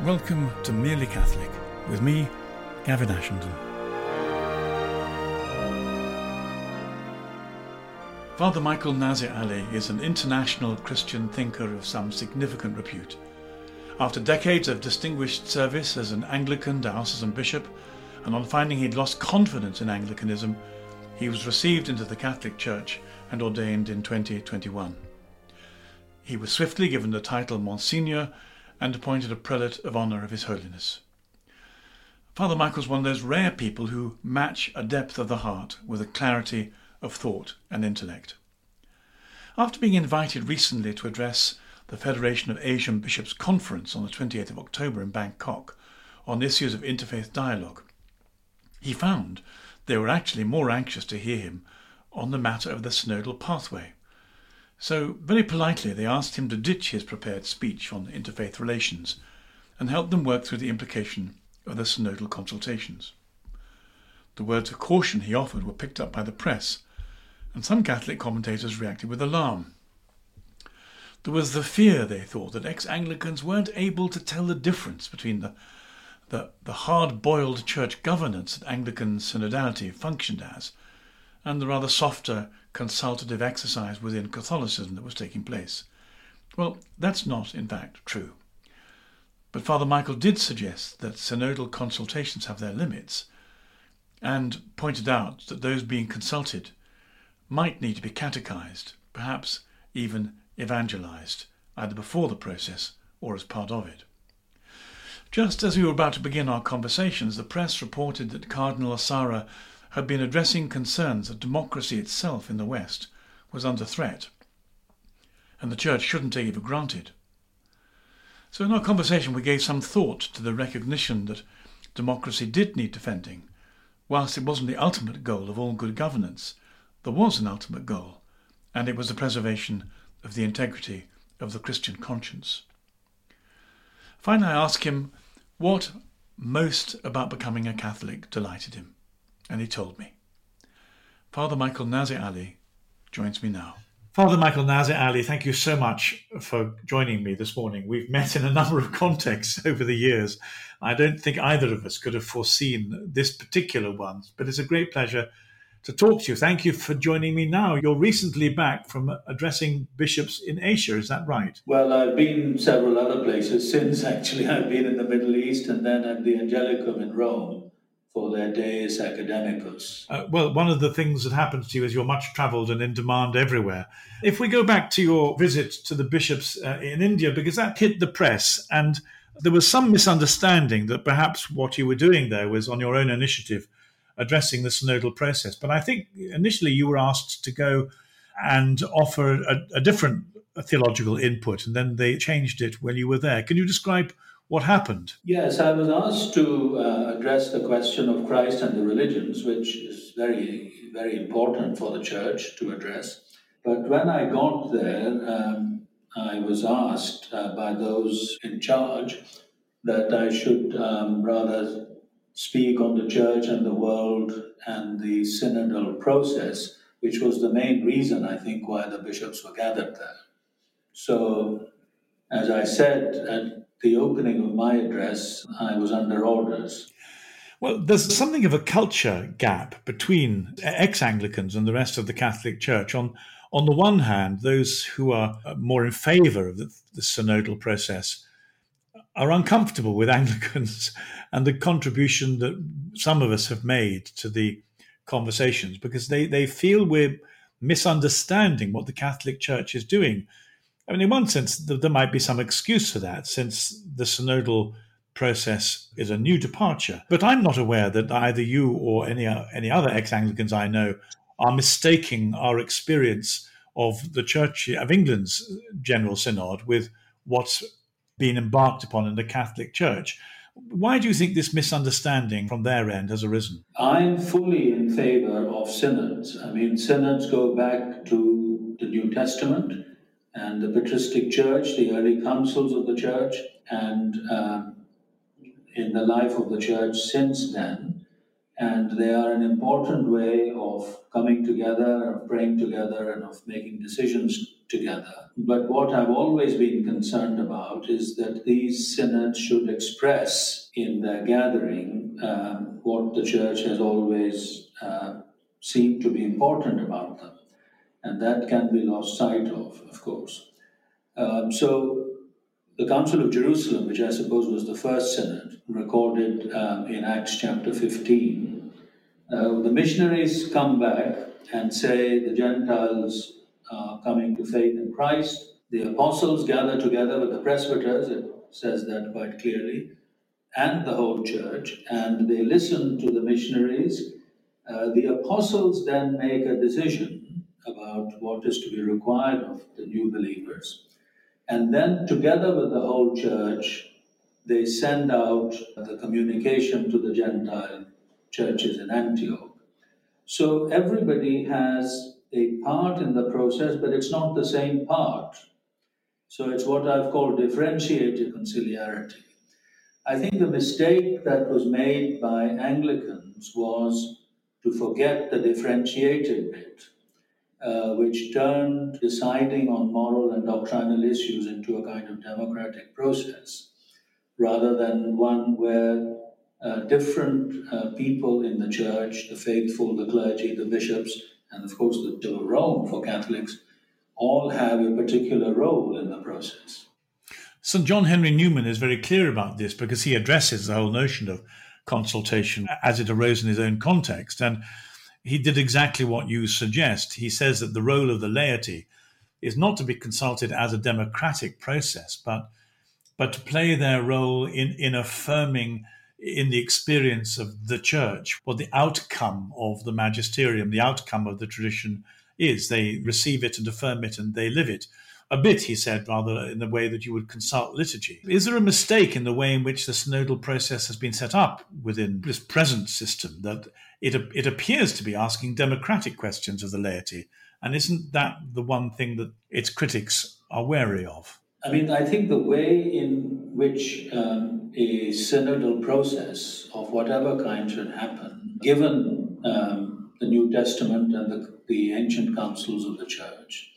Welcome to Merely Catholic with me, Gavin Ashenden. Father Michael Nazir Ali is an international Christian thinker of some significant repute. After decades of distinguished service as an Anglican diocesan bishop, and on finding he'd lost confidence in Anglicanism, he was received into the Catholic Church and ordained in 2021. He was swiftly given the title Monsignor and appointed a prelate of honour of His Holiness. Father Michael's one of those rare people who match a depth of the heart with a clarity of thought and intellect. After being invited recently to address the Federation of Asian Bishops' Conference on the 28th of October in Bangkok on issues of interfaith dialogue, he found they were actually more anxious to hear him on the matter of the synodal pathway. So, very politely, they asked him to ditch his prepared speech on interfaith relations and help them work through the implication of the synodal consultations. The words of caution he offered were picked up by the press, and some Catholic commentators reacted with alarm. There was the fear, they thought, that ex-Anglicans weren't able to tell the difference between the hard-boiled church governance that Anglican synodality functioned as and the rather softer consultative exercise within Catholicism that was taking place. Well, that's not, in fact, true. But Father Michael did suggest that synodal consultations have their limits and pointed out that those being consulted might need to be catechized, perhaps even evangelized, either before the process or as part of it. Just as we were about to begin our conversations, the press reported that Cardinal Asara had been addressing concerns that democracy itself in the West was under threat, and the Church shouldn't take it for granted. So in our conversation we gave some thought to the recognition that democracy did need defending. Whilst it wasn't the ultimate goal of all good governance, there was an ultimate goal, and it was the preservation of the integrity of the Christian conscience. Finally, I asked him what most about becoming a Catholic delighted him, and he told me. Father Michael Nazir Ali joins me now. Father Michael Nazir Ali, thank you so much for joining me this morning. We've met in a number of contexts over the years. I don't think either of us could have foreseen this particular one, but it's a great pleasure to talk to you. Thank you for joining me now. You're recently back from addressing bishops in Asia, is that right? Well, I've been several other places since, actually. I've been in the Middle East and then at the Angelicum in Rome for their Deus Academicus. Well, one of the things that happens to you is you're much travelled and in demand everywhere. If we go back to your visit to the bishops in India, because that hit the press, and there was some misunderstanding that perhaps what you were doing there was on your own initiative, addressing the synodal process. But I think initially you were asked to go and offer a different theological input, and then they changed it when you were there. Can you describe what happened? Yes, I was asked to address the question of Christ and the religions, which is very, very important for the Church to address. But when I got there, I was asked by those in charge that I should rather speak on the Church and the world and the synodal process, which was the main reason, I think, why the bishops were gathered there. So, as I said at the opening of my address, I was under orders. Well, there's something of a culture gap between ex-Anglicans and the rest of the Catholic Church. On the one hand, those who are more in favour of the synodal process are uncomfortable with Anglicans and the contribution that some of us have made to the conversations, because they feel we're misunderstanding what the Catholic Church is doing. I mean, in one sense, there might be some excuse for that, since the synodal process is a new departure. But I'm not aware that either you or any other ex-Anglicans I know are mistaking our experience of the Church of England's General Synod with what's been embarked upon in the Catholic Church. Why do you think this misunderstanding from their end has arisen? I'm fully in favour of synods. I mean, synods go back to the New Testament and the patristic church, the early councils of the church, and in the life of the church since then. And they are an important way of coming together, of praying together, and of making decisions together. But what I've always been concerned about is that these synods should express in their gathering what the church has always seemed to be important about them. And that can be lost sight of course. So the Council of Jerusalem, which I suppose was the first synod, recorded in Acts chapter 15, the missionaries come back and say the Gentiles are coming to faith in Christ. The apostles gather together with the presbyters, it says that quite clearly, and the whole church, and they listen to the missionaries. The apostles then make a decision about what is to be required of the new believers. And then, together with the whole church, they send out the communication to the Gentile churches in Antioch. So everybody has a part in the process, but it's not the same part. So it's what I've called differentiated conciliarity. I think the mistake that was made by Anglicans was to forget the differentiated bit, which turned deciding on moral and doctrinal issues into a kind of democratic process, rather than one where different people in the church, the faithful, the clergy, the bishops, and of course the Church of Rome for Catholics, all have a particular role in the process. St. John Henry Newman is very clear about this because he addresses the whole notion of consultation as it arose in his own context. And he did exactly what you suggest. He says that the role of the laity is not to be consulted as a democratic process, but to play their role in affirming in the experience of the church what the outcome of the magisterium, the outcome of the tradition is. They receive it and affirm it and they live it. A bit, he said, rather in the way that you would consult liturgy. Is there a mistake in the way in which the synodal process has been set up within this present system, that it appears to be asking democratic questions of the laity? And isn't that the one thing that its critics are wary of? I mean, I think the way in which a synodal process of whatever kind should happen, given the New Testament and the ancient councils of the church,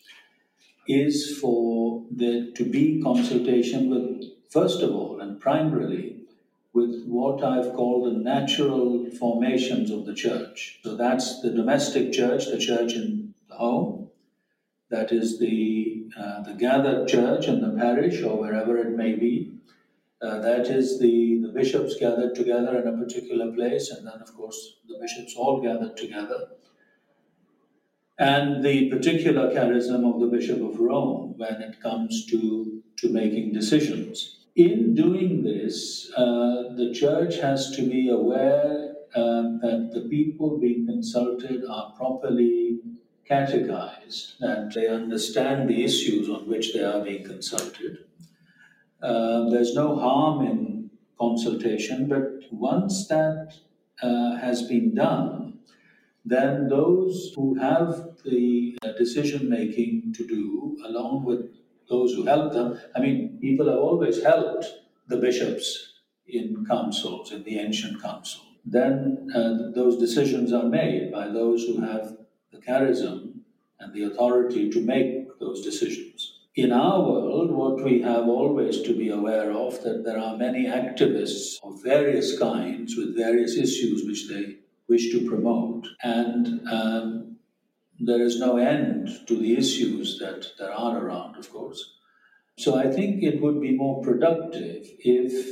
is for there to be consultation with, first of all and primarily, with what I've called the natural formations of the church. So that's the domestic church, the church in the home. That is the gathered church in the parish or wherever it may be. That is the bishops gathered together in a particular place, and then, of course, the bishops all gathered together. And the particular charism of the Bishop of Rome when it comes to making decisions. In doing this, the church has to be aware that the people being consulted are properly catechized, that they understand the issues on which they are being consulted. There's no harm in consultation, but once that has been done, then those who have the decision-making to do, along with those who help them, I mean, people have always helped the bishops in councils, in the ancient council. Then those decisions are made by those who have the charism and the authority to make those decisions. In our world, what we have always to be aware of, that there are many activists of various kinds with various issues which they wish to promote, and there is no end to the issues that there are around, of course. So I think it would be more productive if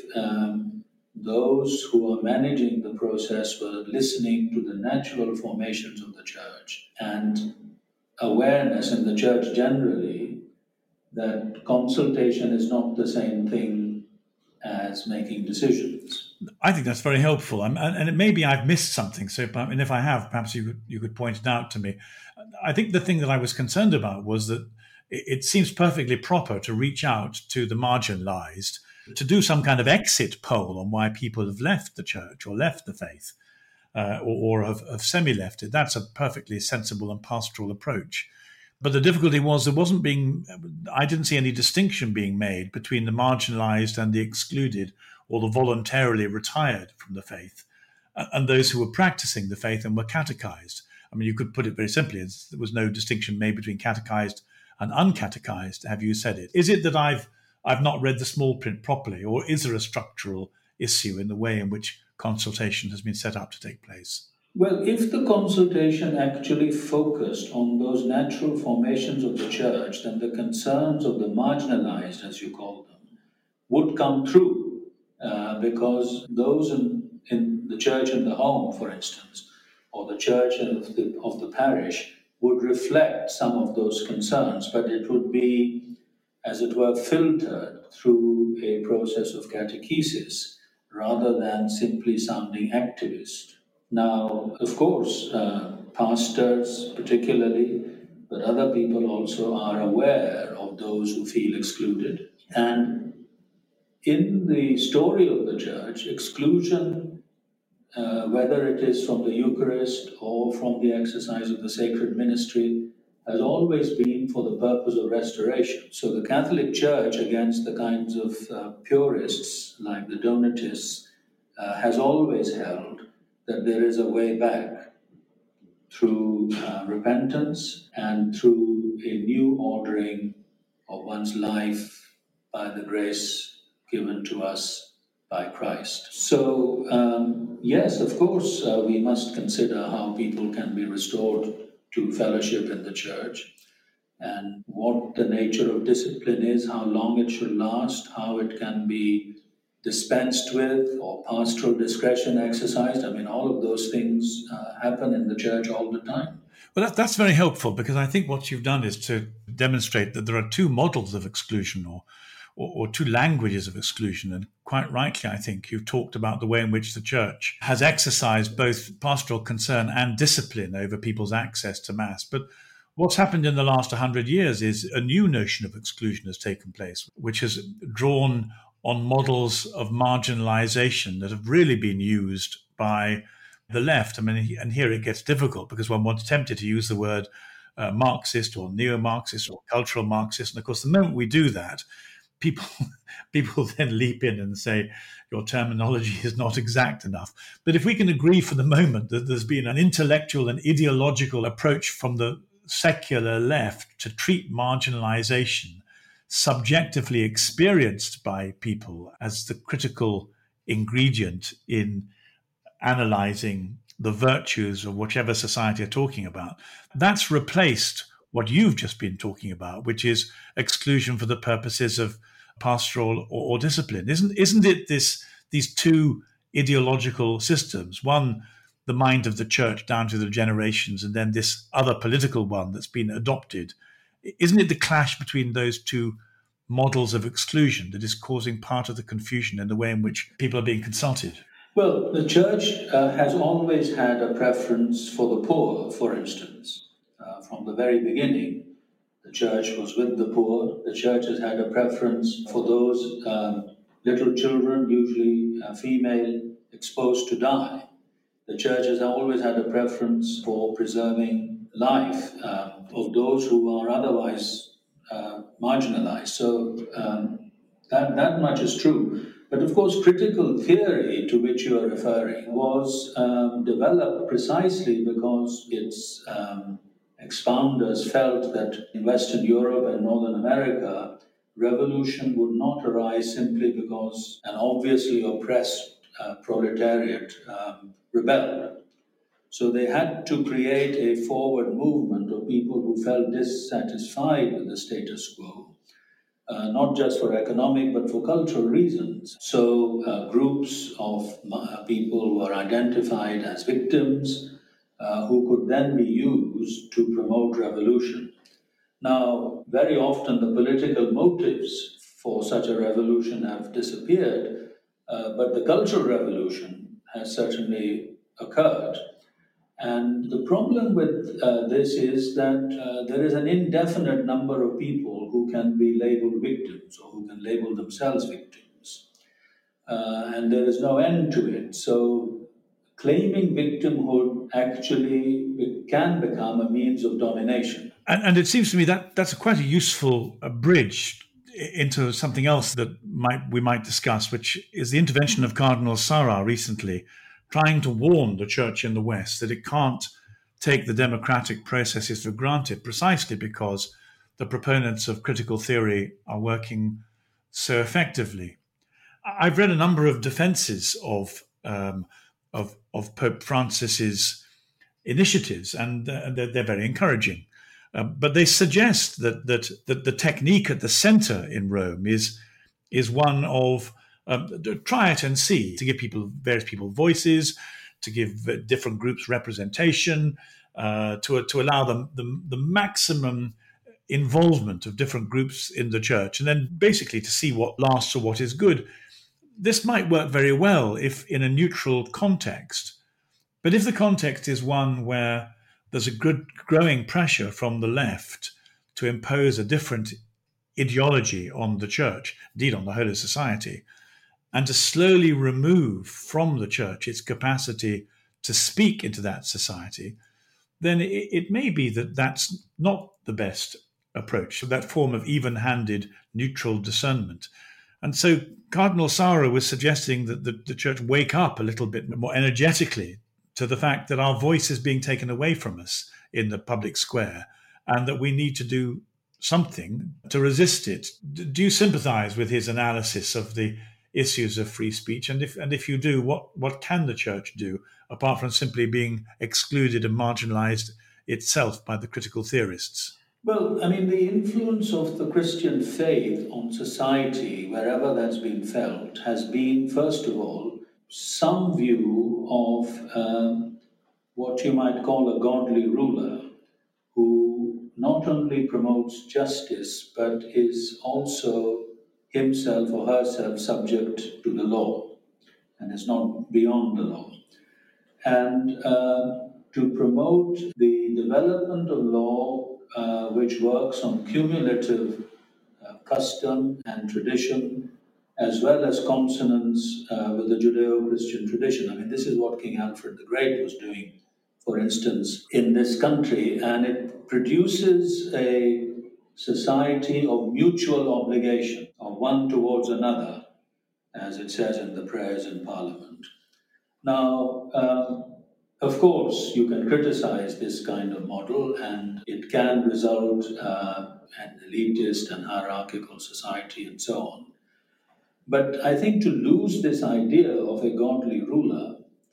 those who are managing the process were listening to the natural formations of the church and awareness in the church generally that consultation is not the same thing as making decisions. I think that's very helpful, and it maybe I've missed something. So, and if I have, perhaps you could point it out to me. I think the thing that I was concerned about was that it seems perfectly proper to reach out to the marginalized, to do some kind of exit poll on why people have left the church or left the faith, or have semi-left it. That's a perfectly sensible and pastoral approach. But the difficulty was I didn't see any distinction being made between the marginalized and the excluded, or the voluntarily retired from the faith, and those who were practicing the faith and were catechized. I mean, you could put it very simply, there was no distinction made between catechized and uncatechized have you said it? Is it that I've not read the small print properly, or is there a structural issue in the way in which consultation has been set up to take place? Well, if the consultation actually focused on those natural formations of the church, then the concerns of the marginalized, as you call them, would come through, because those in the church in the home, for instance, or the church of the parish, would reflect some of those concerns, but it would be, as it were, filtered through a process of catechesis rather than simply sounding activist. Now, of course, pastors particularly, but other people also are aware of those who feel excluded. And in the story of the church, exclusion, whether it is from the Eucharist or from the exercise of the sacred ministry, has always been for the purpose of restoration. So the Catholic Church, against the kinds of purists like the Donatists, has always held that there is a way back through repentance and through a new ordering of one's life by the grace given to us by Christ. So, yes, of course, we must consider how people can be restored to fellowship in the church and what the nature of discipline is, how long it should last, how it can be dispensed with or pastoral discretion exercised. I mean, all of those things happen in the church all the time. Well, that's very helpful, because I think what you've done is to demonstrate that there are two models of exclusion or two languages of exclusion. And quite rightly, I think you've talked about the way in which the church has exercised both pastoral concern and discipline over people's access to Mass. But what's happened in the last 100 years is a new notion of exclusion has taken place, which has drawn on models of marginalization that have really been used by the left. I mean, and here it gets difficult because one was tempted to use the word Marxist or neo-Marxist or cultural Marxist. And of course, the moment we do that, people then leap in and say, your terminology is not exact enough. But if we can agree for the moment that there's been an intellectual and ideological approach from the secular left to treat marginalization subjectively experienced by people as the critical ingredient in analyzing the virtues of whichever society you're talking about, that's replaced what you've just been talking about, which is exclusion for the purposes of pastoral or discipline. Isn't it these two ideological systems, one the mind of the church down through the generations, and then this other political one that's been adopted? Isn't it the clash between those two models of exclusion that is causing part of the confusion in the way in which people are being consulted? Well, the church has always had a preference for the poor, for instance. From the very beginning, the church was with the poor. The church has had a preference for those little children, usually female, exposed to die. The church has always had a preference for preserving life of those who are otherwise marginalized. So that much is true. But of course, critical theory to which you are referring was developed precisely because its expounders felt that in Western Europe and Northern America, revolution would not arise simply because an obviously oppressed proletariat rebelled. So they had to create a forward movement of people who felt dissatisfied with the status quo, not just for economic but for cultural reasons. So groups of people were identified as victims who could then be used to promote revolution. Now, very often the political motives for such a revolution have disappeared, but the cultural revolution has certainly occurred. And the problem with this is that there is an indefinite number of people who can be labeled victims or who can label themselves victims. And there is no end to it. So claiming victimhood actually can become a means of domination. And it seems to me that that's quite a useful bridge into something else that we might discuss, which is the intervention of Cardinal Sarah recently, trying to warn the Church in the West that it can't take the democratic processes for granted, precisely because the proponents of critical theory are working so effectively. I've read a number of defenses of Pope Francis's initiatives, and they're very encouraging. But they suggest that the technique at the center in Rome is one of try it and see, to give various people voices, to give different groups representation, to allow them the maximum involvement of different groups in the church, and then basically to see what lasts or what is good. This might work very well if in a neutral context, but if the context is one where there's a good growing pressure from the left to impose a different ideology on the church, indeed on the whole of society, and to slowly remove from the church its capacity to speak into that society, then it may be that that's not the best approach, that form of even-handed neutral discernment. And so Cardinal Sarah was suggesting that the church wake up a little bit more energetically to the fact that our voice is being taken away from us in the public square, and that we need to do something to resist it. Do you sympathize with his analysis of the issues of free speech? And if you do, what can the church do, apart from simply being excluded and marginalized itself by the critical theorists? Well, I mean, the influence of the Christian faith on society, wherever that's been felt, has been, first of all, some view of what you might call a godly ruler, who not only promotes justice, but is also himself or herself subject to the law and is not beyond the law. And to promote the development of law which works on cumulative custom and tradition, as well as consonance with the Judeo-Christian tradition. I mean, this is what King Alfred the Great was doing, for instance, in this country, and it produces a society of mutual obligation, of one towards another, as it says in the prayers in Parliament. Now, of course, you can criticize this kind of model, and it can result in an elitist and hierarchical society and so on. But I think to lose this idea of a godly ruler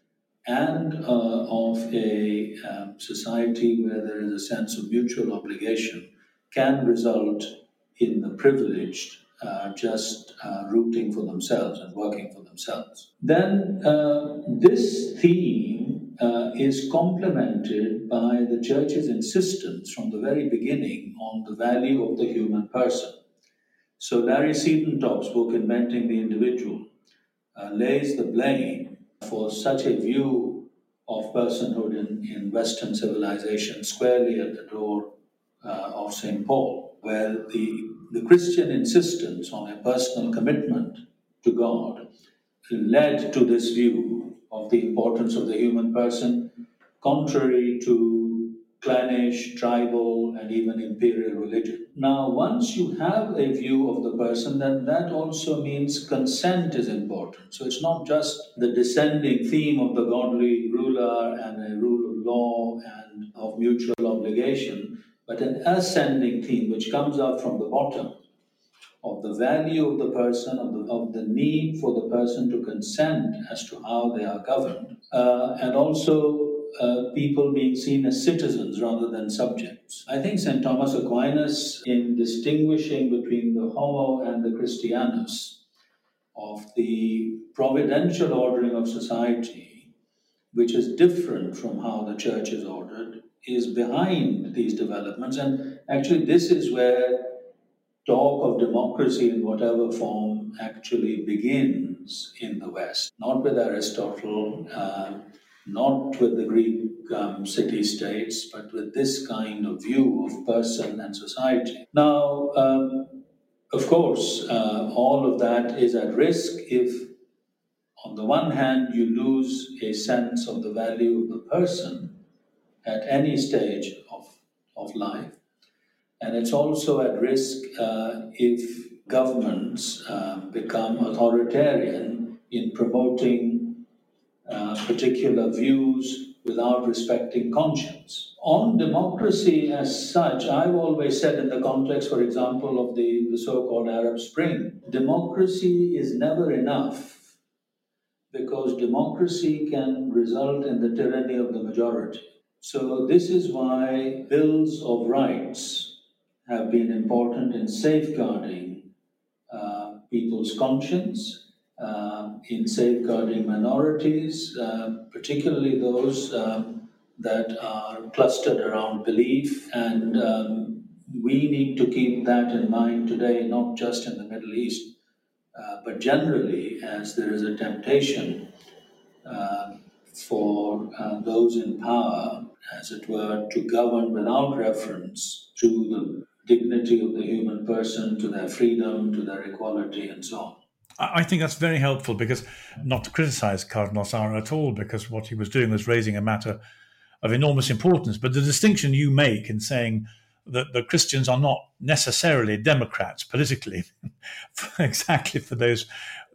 and of a society where there is a sense of mutual obligation can result in the privileged just rooting for themselves and working for themselves. Then this theme is complemented by the Church's insistence from the very beginning on the value of the human person. So Larry Siedentop's book, Inventing the Individual, lays the blame for such a view of personhood in Western civilization squarely at the door of St. Paul, where the Christian insistence on a personal commitment to God led to this view of the importance of the human person, contrary to clannish, tribal, and even imperial religion. Now, once you have a view of the person, then that also means consent is important. So it's not just the descending theme of the godly ruler and a rule of law and of mutual obligation, but an ascending theme which comes out from the bottom of the value of the person, of the need for the person to consent as to how they are governed, and also people being seen as citizens rather than subjects. I think St. Thomas Aquinas, in distinguishing between the homo and the Christianus, of the providential ordering of society, which is different from how the church is ordered, is behind these developments. And actually, this is where talk of democracy in whatever form actually begins in the West, not with Aristotle, not with the Greek city-states, but with this kind of view of person and society. Now, of course, all of that is at risk if, on the one hand, you lose a sense of the value of the person at any stage of life. And it's also at risk if governments become authoritarian in promoting particular views without respecting conscience. On democracy as such, I've always said in the context, for example, of the so-called Arab Spring, democracy is never enough because democracy can result in the tyranny of the majority. So this is why bills of rights have been important in safeguarding people's conscience, in safeguarding minorities, particularly those that are clustered around belief. And we need to keep that in mind today, not just in the Middle East, but generally, as there is a temptation for those in power, as it were, to govern without reference to the dignity of the human person, to their freedom, to their equality, and so on. I think that's very helpful, because not to criticize Cardinal Sarah at all, because what he was doing was raising a matter of enormous importance. But the distinction you make in saying that the Christians are not necessarily Democrats politically, exactly for those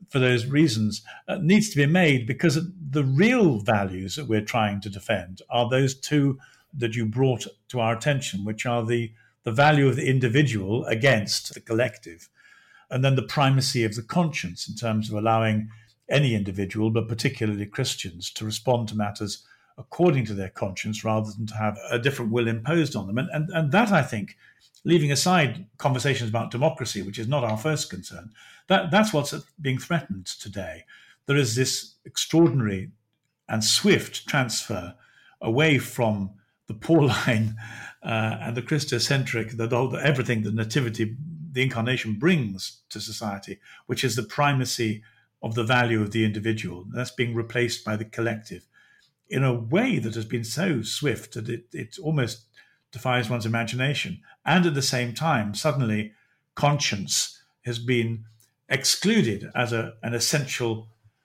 reasons, needs to be made, because the real values that we're trying to defend are those two that you brought to our attention, which are the value of the individual against the collective, and then the primacy of the conscience in terms of allowing any individual, but particularly Christians, to respond to matters according to their conscience rather than to have a different will imposed on them. And that, I think, leaving aside conversations about democracy, which is not our first concern, that's what's being threatened today. There is this extraordinary and swift transfer away from the Pauline and the Christocentric, everything the Nativity, the Incarnation brings to society, which is the primacy of the value of the individual. That's being replaced by the collective in a way that has been so swift that it almost defies one's imagination. And at the same time, suddenly, conscience has been excluded as an essential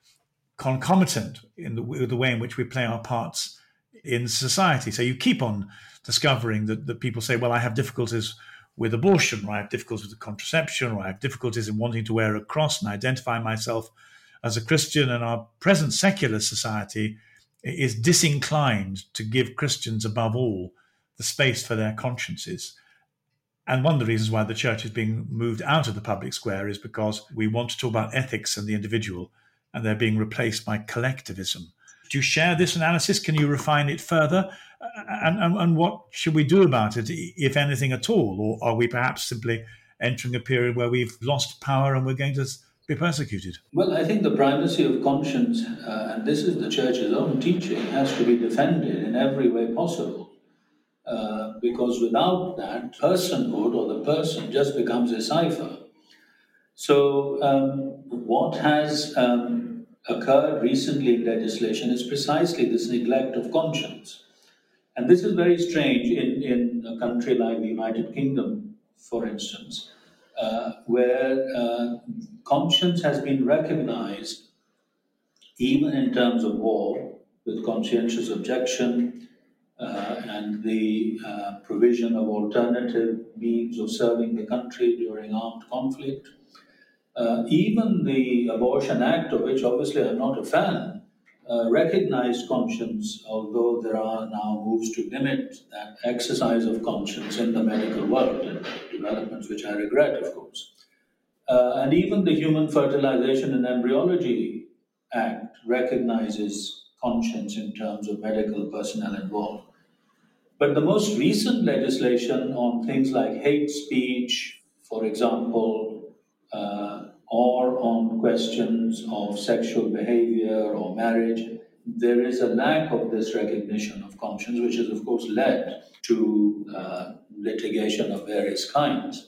concomitant in the way in which we play our parts in society. So you keep on discovering that people say, well, I have difficulties with abortion, or I have difficulties with contraception, or I have difficulties in wanting to wear a cross and identify myself as a Christian. And our present secular society is disinclined to give Christians, above all, the space for their consciences. And one of the reasons why the church is being moved out of the public square is because we want to talk about ethics and the individual, and they're being replaced by collectivism. Do you share this analysis? Can you refine it further? And what should we do about it, if anything at all? Or are we perhaps simply entering a period where we've lost power and we're going to be persecuted? Well, I think the primacy of conscience, and this is the church's own teaching, has to be defended in every way possible. Because without that, personhood or the person just becomes a cipher. So what has occurred recently in legislation is precisely this neglect of conscience. And this is very strange in a country like the United Kingdom, for instance, where conscience has been recognized even in terms of war, with conscientious objection and the provision of alternative means of serving the country during armed conflict. Even the Abortion Act, of which obviously I'm not a fan, recognized conscience, although there are now moves to limit that exercise of conscience in the medical world, and developments which I regret, of course. And even the Human Fertilization and Embryology Act recognizes conscience in terms of medical personnel involved. But the most recent legislation on things like hate speech, for example, or on questions of sexual behavior or marriage, there is a lack of this recognition of conscience, which has, of course, led to litigation of various kinds.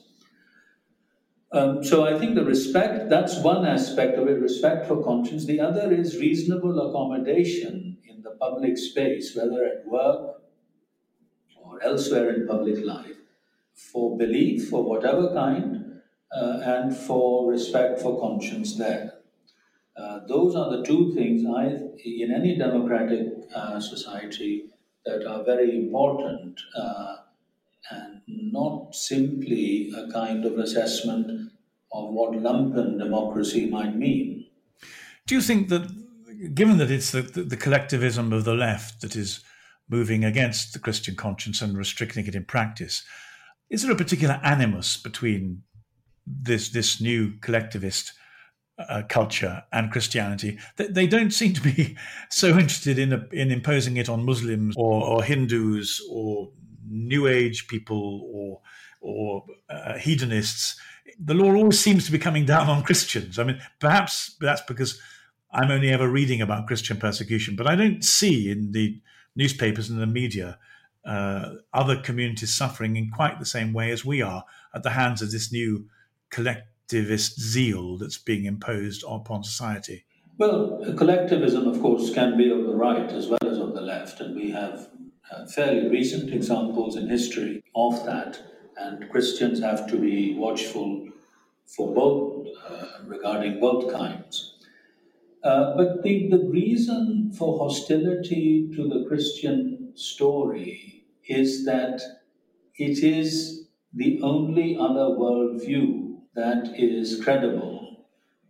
So I think the respect, that's one aspect of it, respect for conscience. The other is reasonable accommodation in the public space, whether at work or elsewhere in public life, for belief of whatever kind, and for respect for conscience there. Those are the two things in any democratic society that are very important, and not simply a kind of assessment of what lumpen democracy might mean. Do you think that given that it's the collectivism of the left that is moving against the Christian conscience and restricting it in practice, is there a particular animus between this new collectivist culture and Christianity? They don't seem to be so interested in imposing it on Muslims or Hindus or New Age people or hedonists. The law always seems to be coming down on Christians. I mean, perhaps that's because I'm only ever reading about Christian persecution, but I don't see in the newspapers and the media other communities suffering in quite the same way as we are at the hands of this new collectivist zeal that's being imposed upon society. Well, collectivism, of course, can be of the right as well as of the left, and we have fairly recent examples in history of that, and Christians have to be watchful for both, regarding both kinds. But the reason for hostility to the Christian story is that it is the only other worldview that is credible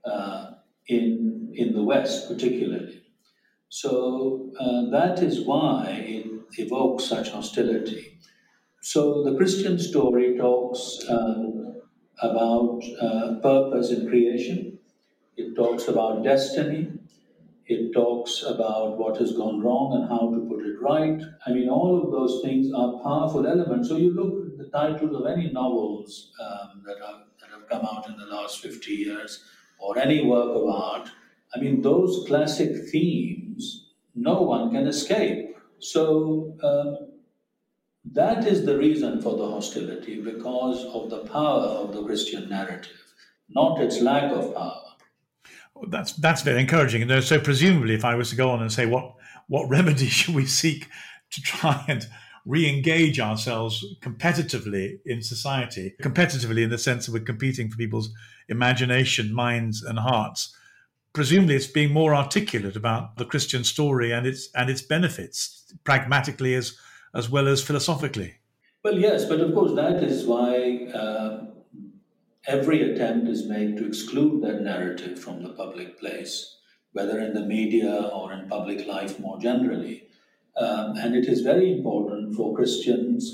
in the West, particularly. So that is why it evokes such hostility. So the Christian story talks about purpose in creation. It talks about destiny. It talks about what has gone wrong and how to put it right. I mean, all of those things are powerful elements. So you look at the titles of any novels that have come out in the last 50 years, or any work of art. I mean, those classic themes, no one can escape. So that is the reason for the hostility, because of the power of the Christian narrative, not its lack of power. That's very encouraging. And so presumably, if I was to go on and say what remedy should we seek to try and re-engage ourselves competitively in society, competitively in the sense that we're competing for people's imagination, minds, and hearts, presumably it's being more articulate about the Christian story and its benefits, pragmatically as well as philosophically. Well, yes, but of course that is why every attempt is made to exclude that narrative from the public place, whether in the media or in public life more generally. And it is very important for Christians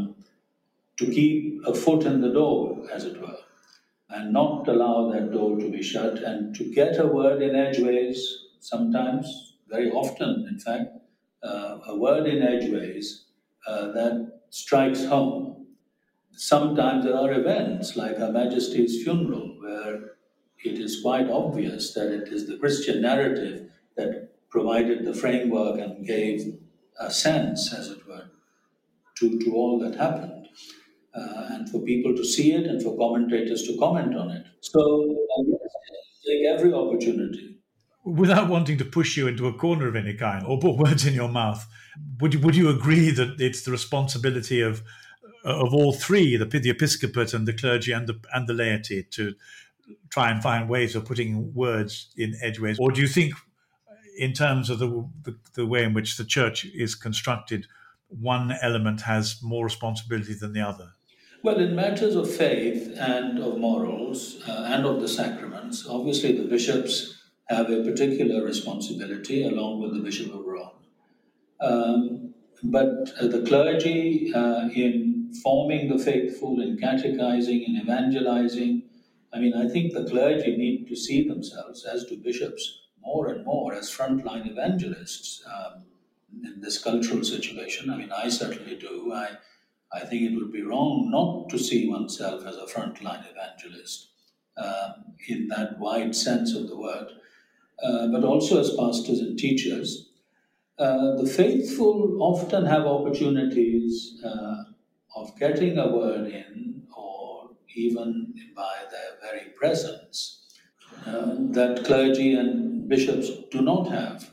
to keep a foot in the door, as it were, and not allow that door to be shut, and to get a word in edgeways sometimes, very often, in fact, a word in edgeways that strikes home. Sometimes there are events like Her Majesty's funeral where it is quite obvious that it is the Christian narrative that provided the framework and gave a sense, as it were, to all that happened, and for people to see it and for commentators to comment on it. So, yes, take every opportunity. Without wanting to push you into a corner of any kind or put words in your mouth, would you agree that it's the responsibility of all three, the episcopate and the clergy and the laity, to try and find ways of putting words in edgeways? Or do you think, in terms of the way in which the church is constructed, one element has more responsibility than the other? Well, in matters of faith and of morals and of the sacraments, obviously the bishops have a particular responsibility along with the Bishop of Rome. But the clergy, in forming the faithful, in catechizing, in evangelizing, I mean, I think the clergy need to see themselves, as do bishops, more and more as frontline evangelists in this cultural situation. I mean, I certainly do. I think it would be wrong not to see oneself as a frontline evangelist in that wide sense of the word, but also as pastors and teachers. The faithful often have opportunities of getting a word in, or even by their very presence, that clergy and bishops do not have.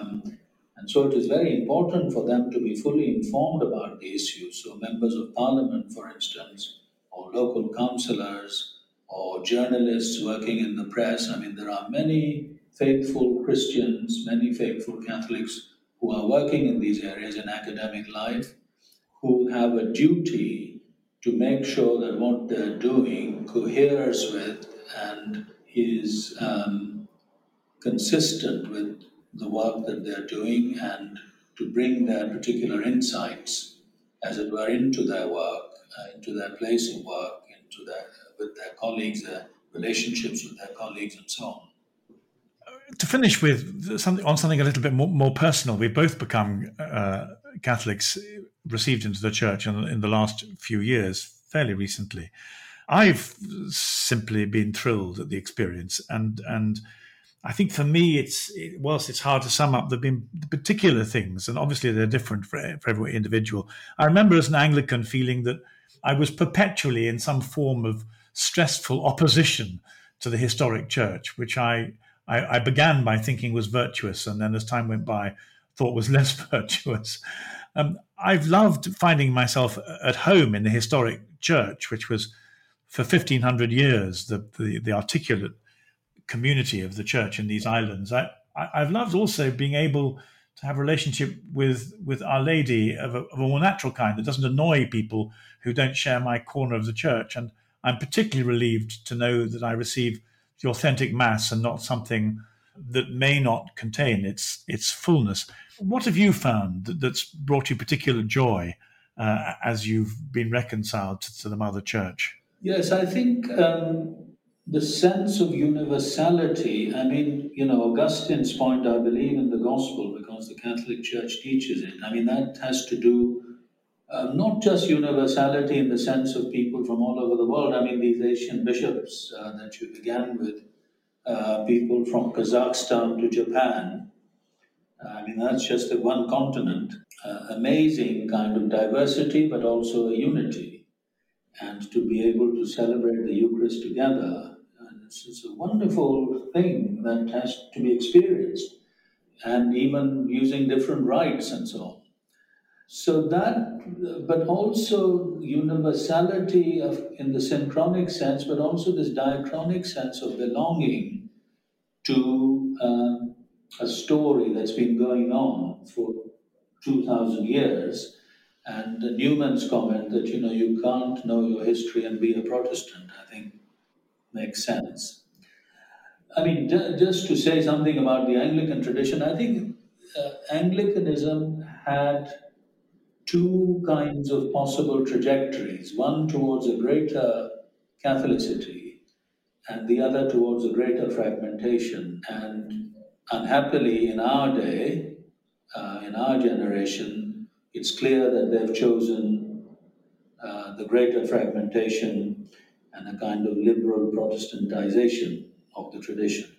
And so it is very important for them to be fully informed about the issues. So members of parliament, for instance, or local councillors, or journalists working in the press. I mean, there are many faithful Christians, many faithful Catholics who are working in these areas in academic life, who have a duty to make sure that what they're doing coheres with and is consistent with the work that they're doing and to bring their particular insights, as it were, into their work, into their place of work, into their with their colleagues, their relationships with their colleagues, and so on. To finish with something a little bit more personal, we've both become Catholics received into the church in the last few years, fairly recently. I've simply been thrilled at the experience, and I think for me, whilst it's hard to sum up, there've been particular things, and obviously they're different for every individual. I remember as an Anglican feeling that I was perpetually in some form of stressful opposition to the historic church, which I began by thinking was virtuous, and then as time went by, thought was less virtuous. I've loved finding myself at home in the historic church, which was for 1,500 years the articulate community of the church in these islands. I've loved also being able to have a relationship with Our Lady of a more natural kind that doesn't annoy people who don't share my corner of the church. And I'm particularly relieved to know that I receive the authentic Mass and not something that may not contain its fullness. What have you found that's brought you particular joy as you've been reconciled to the Mother Church? Yes, I think the sense of universality, I mean, Augustine's point, I believe in the gospel because the Catholic Church teaches it. I mean, that has to do not just universality in the sense of people from all over the world. I mean, these Asian bishops that you began with, people from Kazakhstan to Japan. I mean, that's just one continent. Amazing kind of diversity, but also a unity. And to be able to celebrate the Eucharist together, and it's a wonderful thing that has to be experienced, and even using different rites and so on. So that, but also universality in the synchronic sense, but also this diachronic sense of belonging to a story that's been going on for 2,000 years. And Newman's comment that, you can't know your history and be a Protestant, I think makes sense. I mean, just to say something about the Anglican tradition, I think Anglicanism had two kinds of possible trajectories, one towards a greater Catholicity and the other towards a greater fragmentation. And unhappily, in our day, in our generation, it's clear that they've chosen the greater fragmentation and a kind of liberal Protestantization of the tradition.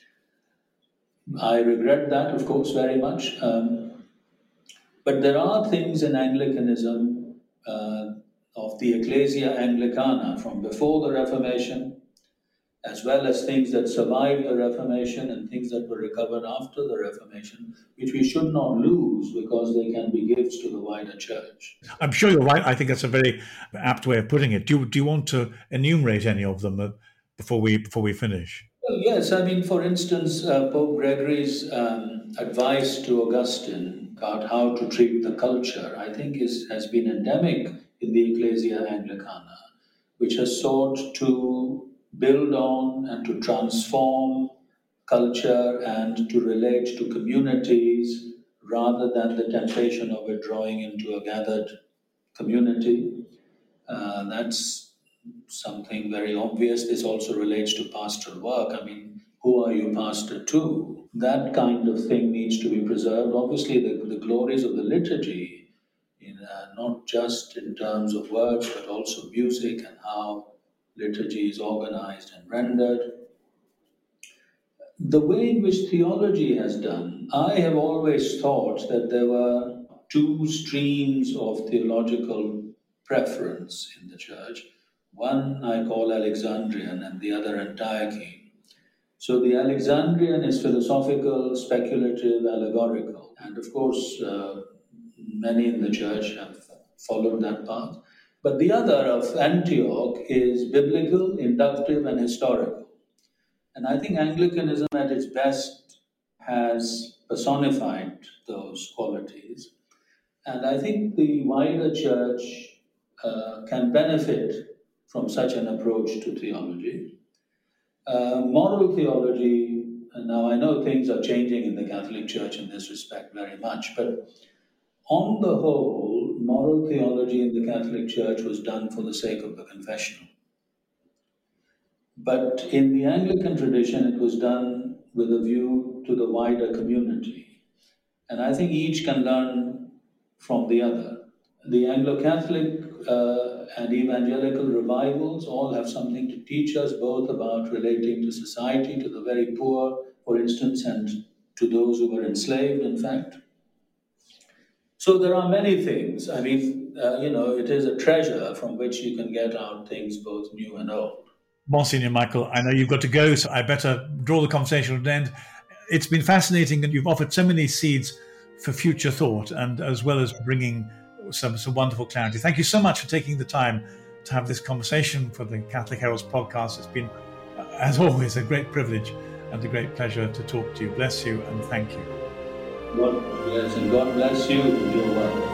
I regret that, of course, very much. But there are things in Anglicanism of the Ecclesia Anglicana from before the Reformation, as well as things that survived the Reformation and things that were recovered after the Reformation, which we should not lose because they can be gifts to the wider church. I'm sure you're right. I think that's a very apt way of putting it. Do you want to enumerate any of them before we finish? Well, yes. I mean, for instance, Pope Gregory's advice to Augustine about how to treat the culture, I think has been endemic in the Ecclesia Anglicana, which has sought to build on and to transform culture and to relate to communities rather than the temptation of withdrawing into a gathered community. That's something very obvious. This also relates to pastoral work. I mean, who are you pastor to? That kind of thing needs to be preserved. Obviously, the glories of the liturgy, not just in terms of words, but also music and how liturgy is organized and rendered. The way in which theology has done, I have always thought that there were two streams of theological preference in the church. One I call Alexandrian and the other Antiochian. So the Alexandrian is philosophical, speculative, allegorical. And of course, many in the church have followed that path. But the other of Antioch is biblical, inductive, and historical. And I think Anglicanism at its best has personified those qualities. And I think the wider church can benefit from such an approach to theology. Moral theology now I know things are changing in the Catholic Church in this respect very much, but on the whole, moral theology in the Catholic Church was done for the sake of the confessional. But in the Anglican tradition, it was done with a view to the wider community. And I think each can learn from the other. The Anglo-Catholic and evangelical revivals all have something to teach us, both about relating to society, to the very poor, for instance, and to those who were enslaved, in fact. So there are many things. I mean, it is a treasure from which you can get out things both new and old. Monsignor Michael, I know you've got to go, so I better draw the conversation to an end. It's been fascinating, and you've offered so many seeds for future thought, and as well as bringing some wonderful clarity. Thank you so much for taking the time to have this conversation for the Catholic Heralds podcast. It's been, as always, a great privilege and a great pleasure to talk to you. Bless you and thank you. God bless, and God bless you. You're welcome.